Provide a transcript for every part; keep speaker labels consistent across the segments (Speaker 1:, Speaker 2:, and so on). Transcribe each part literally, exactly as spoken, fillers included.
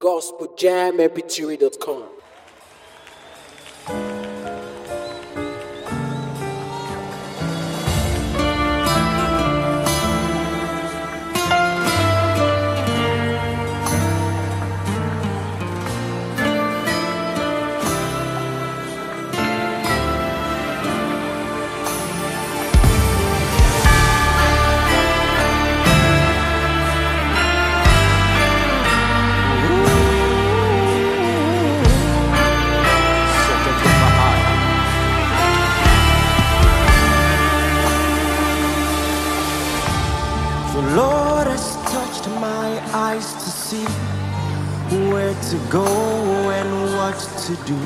Speaker 1: gospel jam m p three dot com.
Speaker 2: The Lord has touched my eyes to see where to go and what to do.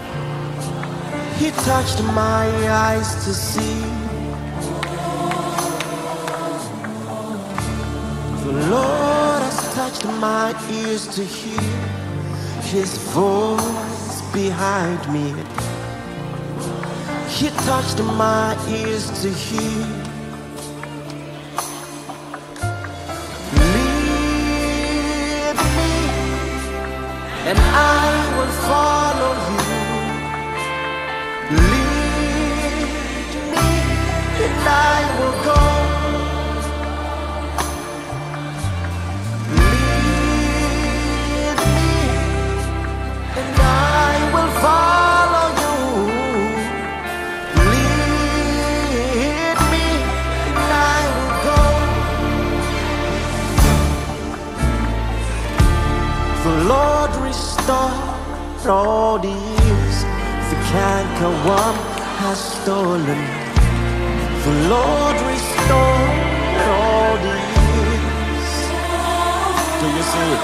Speaker 2: He touched my eyes to see. The Lord has touched my ears to hear His voice behind me. He touched my ears to hear. And I will follow you. Lead me, and I will go. Lead me, and I will follow you. Lead me, and I will go. The Lord restore all the years the cankerworm has stolen. The Lord restore all the years. Do you see it?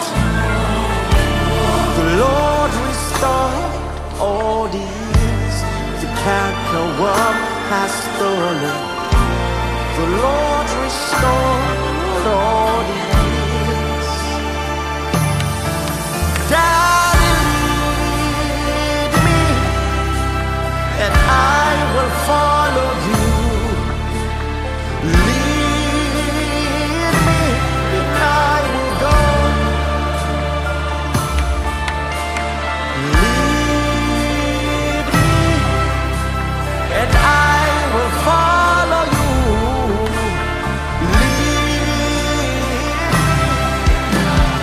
Speaker 2: The Lord restore all the years the cankerworm has stolen. The Lord restore all the years. Daddy, lead me, and I will follow you. Lead me, and I will go. Lead me, and I will follow you. Lead me.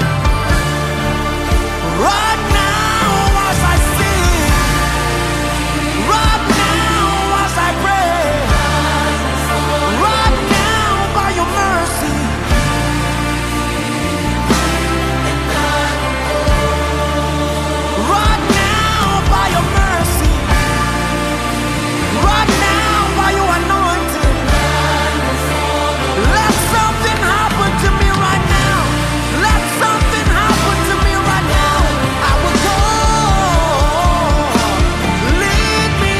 Speaker 2: Right now as I sing, right now as I pray, right now by your mercy, right now by your mercy, right now by your anointing. Let something happen to me right now. Let something happen to me right now. I will go. Lead me.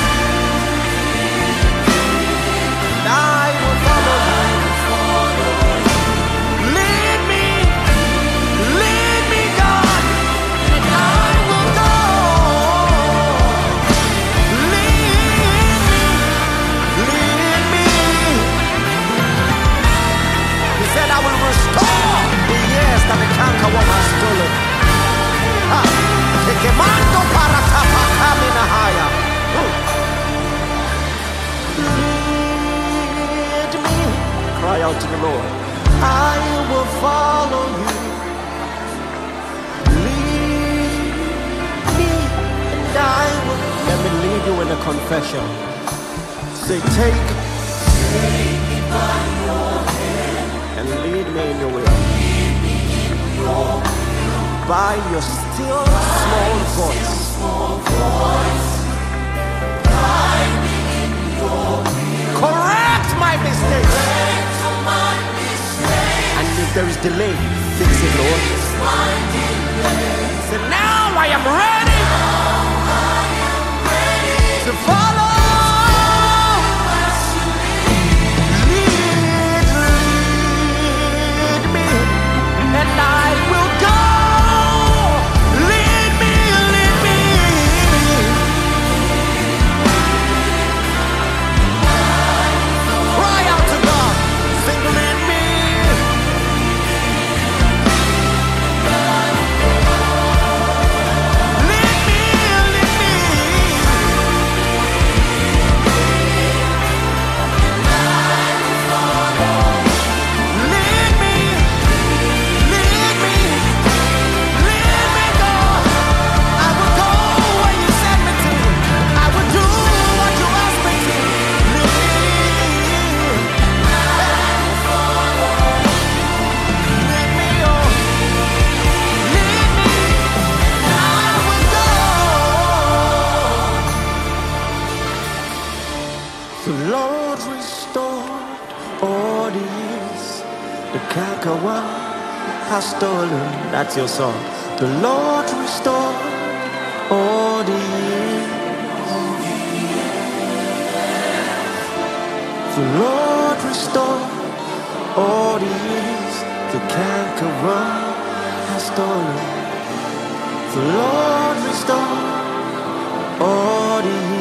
Speaker 2: And I will follow you. Lead me. Lead me, God. And I will go. Lead me. Lead me. He said, I will restore the years that the cankerworm has stolen. Ha. Tekemando paratapa kamina haya. Lead me. Cry out to the Lord. I will follow you. Lead me, and I will. Let me lead you in a confession. Say, take and lead me in your way. By your still small voice. Correct my mistakes. And if there is delay, fix it, Lord. So now I am ready to follow. Lead, lead me, and I will go. Lead me, lead me. Cry out to God. Sing, lead me. has stolen. That's your song. The Lord restore all the years. The Lord restore all the years the cankerworm has stolen. The Lord restore all the years.